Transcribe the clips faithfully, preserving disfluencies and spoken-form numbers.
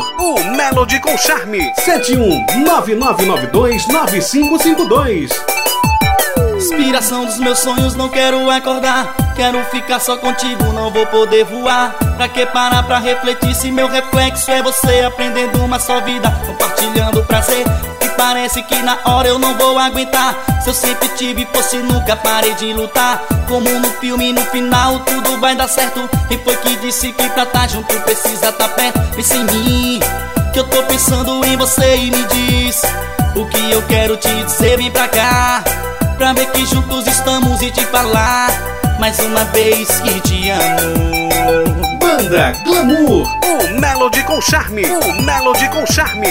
o Melody com Charme. Sete um nove nove nove dois nove cinco cinco dois. Inspiração dos meus sonhos, não quero acordar. Quero ficar só contigo, não vou poder voar. Pra que parar pra refletir se meu reflexo é você? Aprendendo uma só vida, compartilhando prazer. E parece que na hora eu não vou aguentar. Se eu sempre tive força e nunca parei de lutar. Como no filme, no final tudo vai dar certo. Quem foi que disse que pra tá junto precisa tá perto? Pensa em mim, que eu tô pensando em você. E me diz o que eu quero te dizer, vem pra cá, pra ver que juntos estamos e te falar mais uma vez que te amo. Banda Glamour, o Melody com Charme, o Melody com Charme.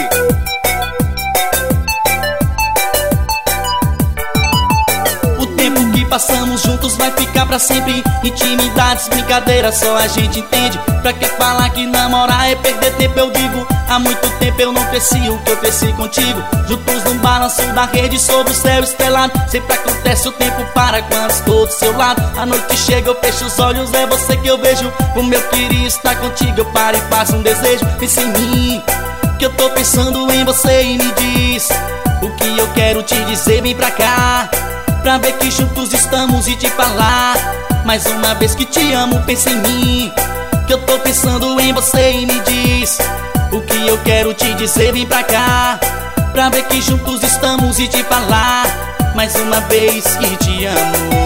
O tempo que passamos juntos vai ficar pra sempre. Intimidades, brincadeiras, só a gente entende. Pra que falar que namorar é perder tempo? Eu digo, há muito tempo eu não cresci o que eu cresci contigo. Juntos no balanço da rede, sob o céu estrelado. Sempre acontece, o tempo para quando estou do seu lado. A noite chega, eu fecho os olhos, é você que eu vejo. Como eu queria estar contigo, eu paro e faço um desejo. Pensa em mim, que eu tô pensando em você. E me diz o que eu quero te dizer, vem pra cá, pra ver que juntos estamos e te falar mais uma vez que te amo. Pensa em mim, que eu tô pensando em você. E me diz o que eu quero te dizer, vem pra cá, pra ver que juntos estamos e te falar mais uma vez que te amo.